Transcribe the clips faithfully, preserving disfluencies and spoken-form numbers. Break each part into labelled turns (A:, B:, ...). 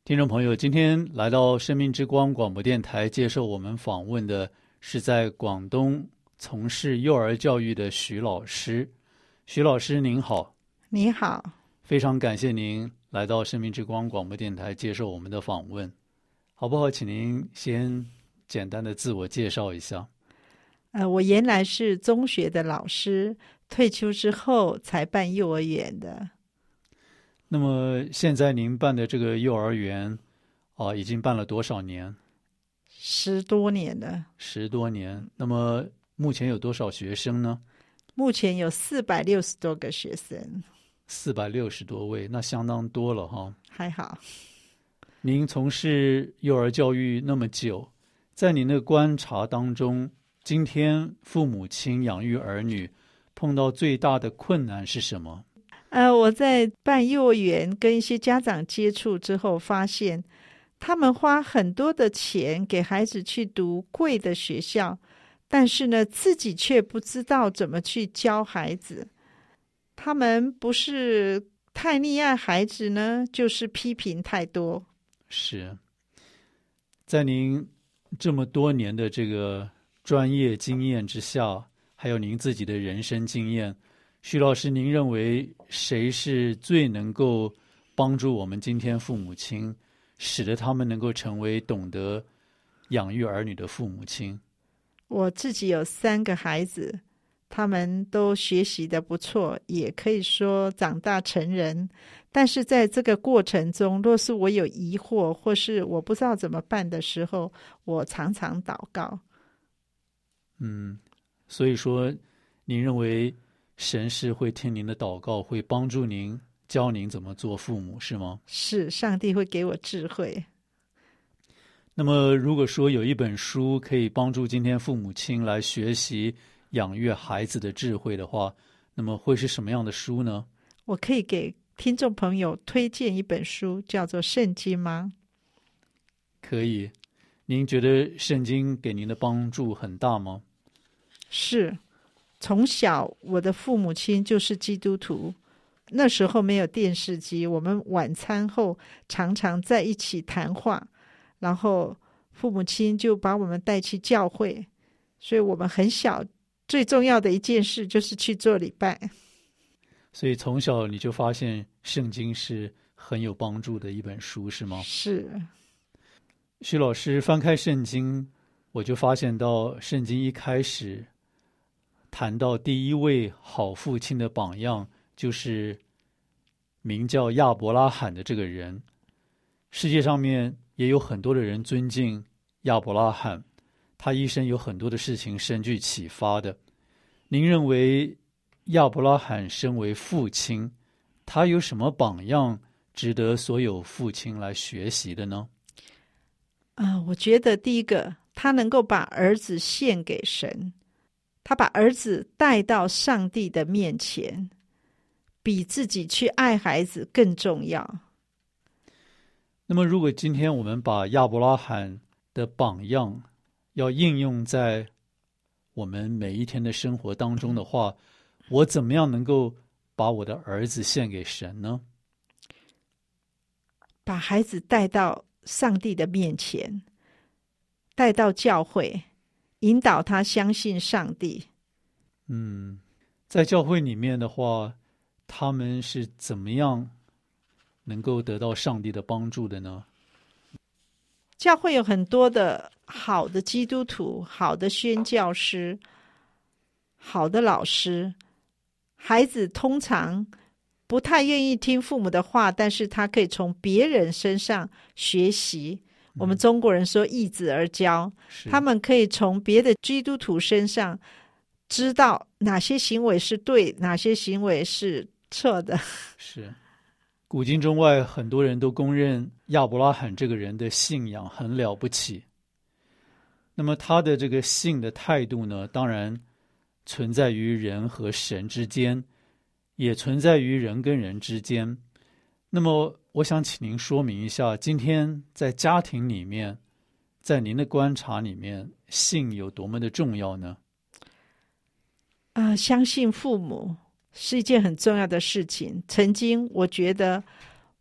A: 听众朋友，今天来到生命之光广播电台接受我们访问的是在广东从事幼儿教育的徐老师。徐老师您好。
B: 你好。
A: 非常感谢您来到生命之光广播电台接受我们的访问，好不好？请您先简单的自我介绍一下。
B: 呃，我原来是中学的老师，退休之后才办幼儿园的。
A: 那么现在您办的这个幼儿园啊，已经办了多少年？
B: 十多年了。
A: 十多年。那么目前有多少学生呢？
B: 目前有四百六十多个学生。
A: 四百六十多位，那相当多了哈。
B: 还好。
A: 您从事幼儿教育那么久，在您的观察当中，今天父母亲养育儿女碰到最大的困难是什么？
B: 呃，我在办幼儿园跟一些家长接触之后，发现他们花很多的钱给孩子去读贵的学校，但是呢，自己却不知道怎么去教孩子。他们不是太溺爱孩子呢，就是批评太多。
A: 是。在您这么多年的这个专业经验之下，还有您自己的人生经验，徐老师，您认为谁是最能够帮助我们今天父母亲，使得他们能够成为懂得养育儿女的父母亲？
B: 我自己有三个孩子，他们都学习得不错，也可以说长大成人。但是在这个过程中，若是我有疑惑或是我不知道怎么办的时候，我常常祷告。
A: 嗯，所以说您认为神是会听您的祷告，会帮助您，教您怎么做父母，是吗？
B: 是，上帝会给我智慧。
A: 那么如果说有一本书可以帮助今天父母亲来学习养育孩子的智慧的话，那么会是什么样的书呢？
B: 我可以给听众朋友推荐一本书，叫做《圣经》吗？
A: 可以。您觉得圣经给您的帮助很大吗？
B: 是。从小我的父母亲就是基督徒，那时候没有电视机，我们晚餐后常常在一起谈话，然后父母亲就把我们带去教会，所以我们很小，最重要的一件事就是去做礼拜。
A: 所以从小你就发现圣经是很有帮助的一本书，是吗？
B: 是。
A: 徐老师翻开圣经，我就发现到圣经一开始谈到第一位好父亲的榜样，就是名叫亚伯拉罕的这个人。世界上面也有很多的人尊敬亚伯拉罕，他一生有很多的事情深具启发的。您认为亚伯拉罕身为父亲，他有什么榜样值得所有父亲来学习的呢？
B: 啊、呃，我觉得第一个，他能够把儿子献给神，他把儿子带到上帝的面前，比自己去爱孩子更重要。
A: 那么如果今天我们把亚伯拉罕的榜样要应用在我们每一天的生活当中的话，我怎么样能够把我的儿子献给神呢？
B: 把孩子带到上帝的面前，带到教会，引导他相信上帝。
A: 嗯，在教会里面的话，他们是怎么样能够得到上帝的帮助的呢？
B: 教会有很多的好的基督徒，好的宣教师，好的老师。孩子通常不太愿意听父母的话，但是他可以从别人身上学习。我们中国人说易子而教，他们可以从别的基督徒身上知道哪些行为是对，哪些行为是错的。
A: 是。古今中外很多人都公认亚伯拉罕这个人的信仰很了不起。那么他的这个信的态度呢，当然存在于人和神之间，也存在于人跟人之间。那么我想请您说明一下，今天在家庭里面，在您的观察里面，信有多么的重要呢？
B: 呃，相信父母是一件很重要的事情。曾经我觉得我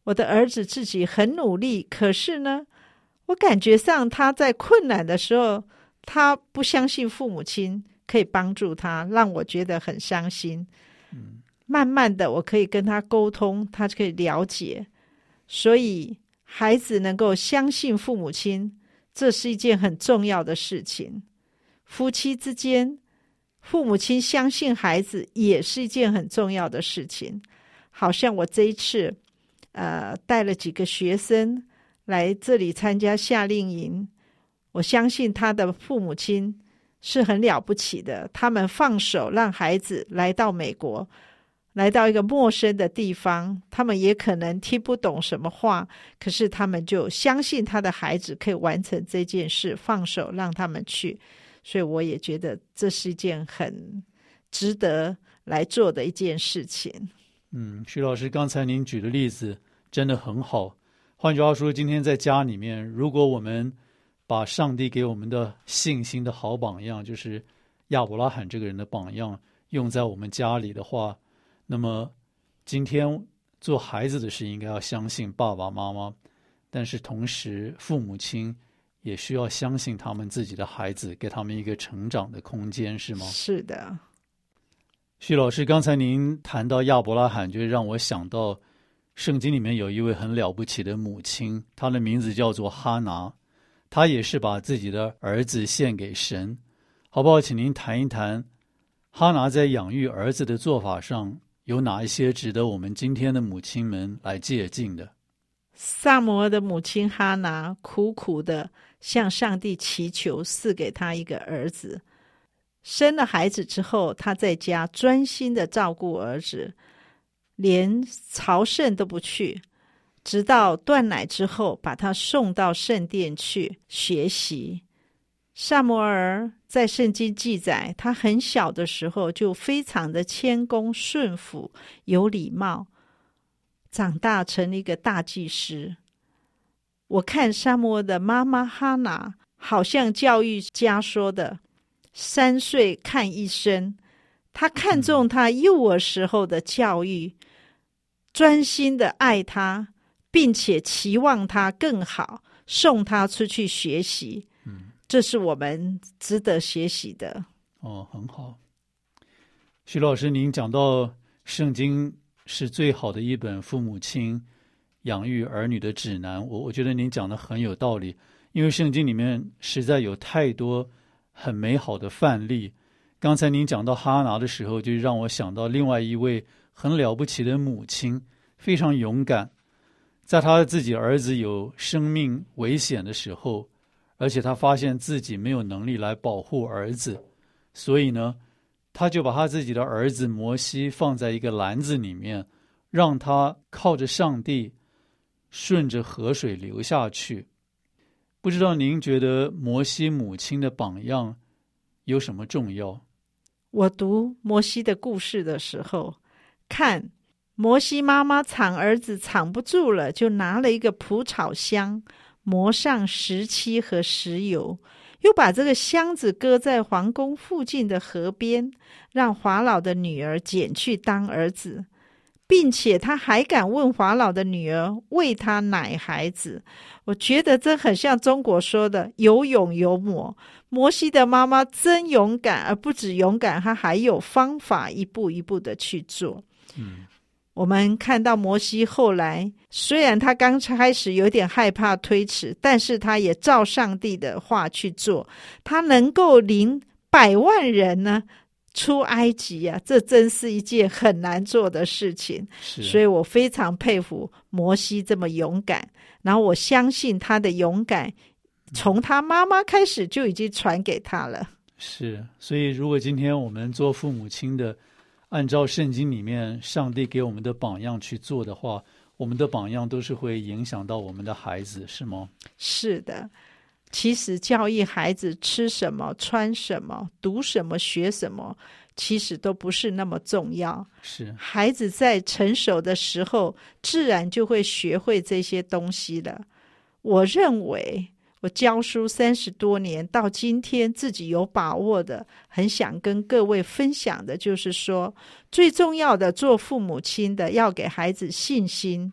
B: 我的儿子自己很努力，可是呢，我感觉上他在困难的时候，他不相信父母亲可以帮助他，让我觉得很伤心。
A: 嗯，
B: 慢慢的我可以跟他沟通，他可以了解，所以孩子能够相信父母亲，这是一件很重要的事情。夫妻之间，父母亲相信孩子也是一件很重要的事情。好像我这一次呃，带了几个学生来这里参加夏令营，我相信他的父母亲是很了不起的，他们放手让孩子来到美国，来到一个陌生的地方，他们也可能听不懂什么话，可是他们就相信他的孩子可以完成这件事，放手让他们去。所以我也觉得这是一件很值得来做的一件事情。
A: 嗯，徐老师，刚才您举的例子真的很好。换句话说，今天在家里面，如果我们把上帝给我们的信心的好榜样，就是亚伯拉罕这个人的榜样，用在我们家里的话，那么今天做孩子的是应该要相信爸爸妈妈，但是同时父母亲也需要相信他们自己的孩子，给他们一个成长的空间，是吗？
B: 是的。
A: 徐老师，刚才您谈到亚伯拉罕，就让我想到圣经里面有一位很了不起的母亲，她的名字叫做哈拿，她也是把自己的儿子献给神。好不好？请您谈一谈哈拿在养育儿子的做法上有哪一些值得我们今天的母亲们来借鉴的？
B: 撒母耳的母亲哈拿苦苦的向上帝祈求赐给他一个儿子，生了孩子之后，他在家专心的照顾儿子，连朝圣都不去，直到断奶之后把他送到圣殿去学习。撒母耳在圣经记载，他很小的时候就非常的谦恭顺服，有礼貌，长大成了一个大祭司。我看撒母耳的妈妈哈拿，好像教育家说的三岁看一生，他看重他幼儿时候的教育，嗯、专心的爱他，并且期望他更好，送他出去学习。嗯，这是我们值得学习的。
A: 哦，很好。徐老师，您讲到圣经是最好的一本父母亲养育儿女的指南，我我觉得您讲的很有道理，因为圣经里面实在有太多很美好的范例。刚才您讲到哈拿的时候，就让我想到另外一位很了不起的母亲，非常勇敢，在他自己儿子有生命危险的时候，而且他发现自己没有能力来保护儿子，所以呢，他就把他自己的儿子摩西放在一个篮子里面，让他靠着上帝顺着河水流下去。不知道您觉得摩西母亲的榜样有什么重要？
B: 我读摩西的故事的时候，看摩西妈妈藏儿子藏不住了，就拿了一个蒲草箱，磨上石漆和石油，又把这个箱子搁在皇宫附近的河边，让法老的女儿捡去当儿子，并且他还敢问法老的女儿喂他奶孩子。我觉得这很像中国说的有勇有谋，摩西的妈妈真勇敢，而不止勇敢，她还有方法，一步一步的去做。嗯，我们看到摩西后来，虽然他刚开始有点害怕推迟，但是他也照上帝的话去做，他能够领百万人呢出埃及啊，这真是一件很难做的事情。所以我非常佩服摩西这么勇敢，然后我相信他的勇敢从他妈妈开始就已经传给他了。
A: 是，所以如果今天我们做父母亲的，按照圣经里面上帝给我们的榜样去做的话，我们的榜样都是会影响到我们的孩子，是吗？
B: 是的。其实教育孩子吃什么、穿什么、读什么、学什么，其实都不是那么重要。
A: 是，
B: 孩子在成熟的时候，自然就会学会这些东西了。我认为，我教书三十多年，到今天自己有把握的，很想跟各位分享的，就是说，最重要的，做父母亲的要给孩子信心，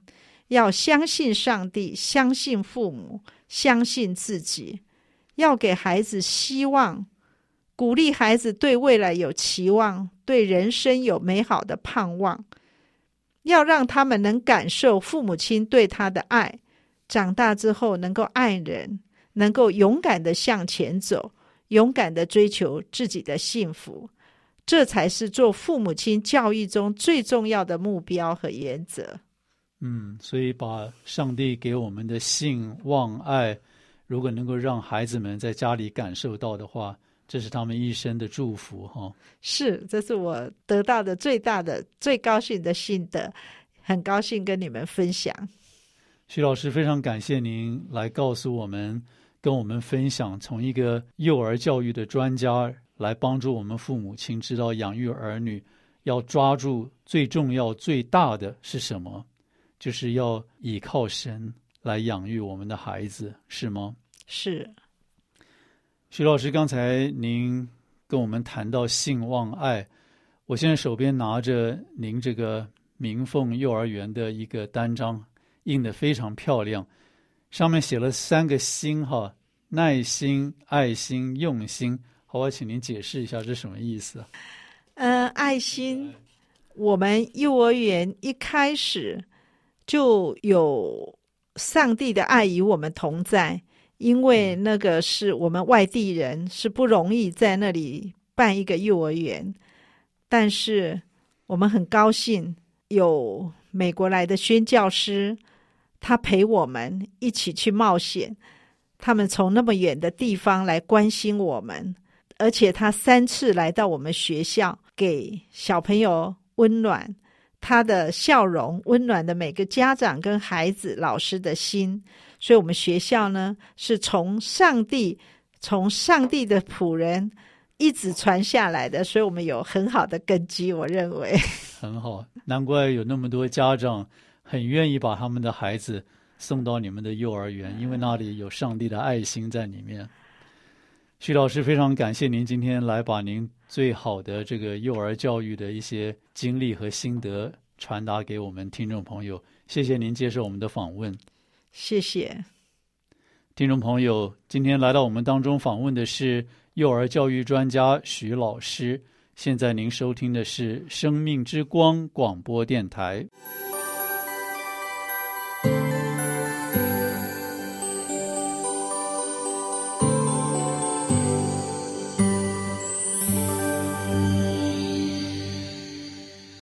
B: 要相信上帝，相信父母，相信自己，要给孩子希望，鼓励孩子对未来有期望，对人生有美好的盼望，要让他们能感受父母亲对他的爱，长大之后能够爱人，能够勇敢地向前走，勇敢地追求自己的幸福。这才是做父母亲教育中最重要的目标和原则。
A: 嗯，所以把上帝给我们的信望爱，如果能够让孩子们在家里感受到的话，这是他们一生的祝福哈。
B: 是，这是我得到的最大的最高兴的心得，很高兴跟你们分享。
A: 徐老师，非常感谢您来告诉我们，跟我们分享，从一个幼儿教育的专家来帮助我们父母亲知道养育儿女要抓住最重要最大的是什么，就是要倚靠神来养育我们的孩子，是吗？
B: 是。
A: 徐老师，刚才您跟我们谈到信望爱，我现在手边拿着您这个明凤幼儿园的一个单张，印得非常漂亮，上面写了三个心哈，耐心、爱心、用心。好，我请您解释一下这什么意思？
B: 呃，爱心，我们幼儿园一开始就有上帝的爱与我们同在，因为那个是我们外地人，是不容易在那里办一个幼儿园，但是我们很高兴有美国来的宣教师，他陪我们一起去冒险，他们从那么远的地方来关心我们，而且他三次来到我们学校，给小朋友温暖，他的笑容温暖的每个家长跟孩子老师的心。所以我们学校呢，是从上帝从上帝的仆人一直传下来的，所以我们有很好的根基，我认为。
A: 很好，难怪有那么多家长很愿意把他们的孩子送到你们的幼儿园，因为那里有上帝的爱心在里面。徐老师，非常感谢您今天来把您最好的这个幼儿教育的一些经历和心得传达给我们听众朋友，谢谢您接受我们的访问。
B: 谢谢。
A: 听众朋友，今天来到我们当中访问的是幼儿教育专家徐老师，现在您收听的是生命之光广播电台。